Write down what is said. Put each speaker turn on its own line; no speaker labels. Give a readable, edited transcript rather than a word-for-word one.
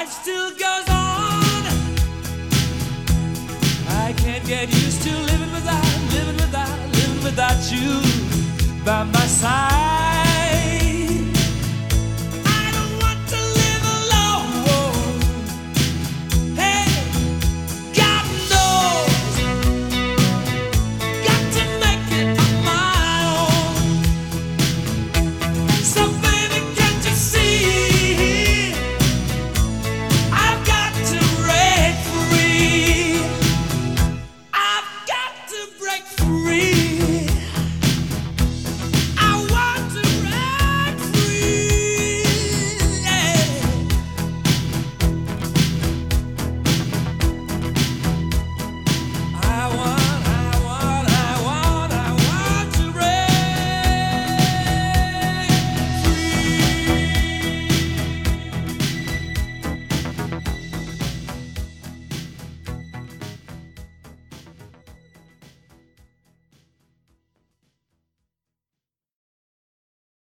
life still goes on. I can't get used to living without you by my side. I don't want to live alone. Hey, God knows, got to make it on my own. So baby, can't you see? I've got to break free. I've got to break free.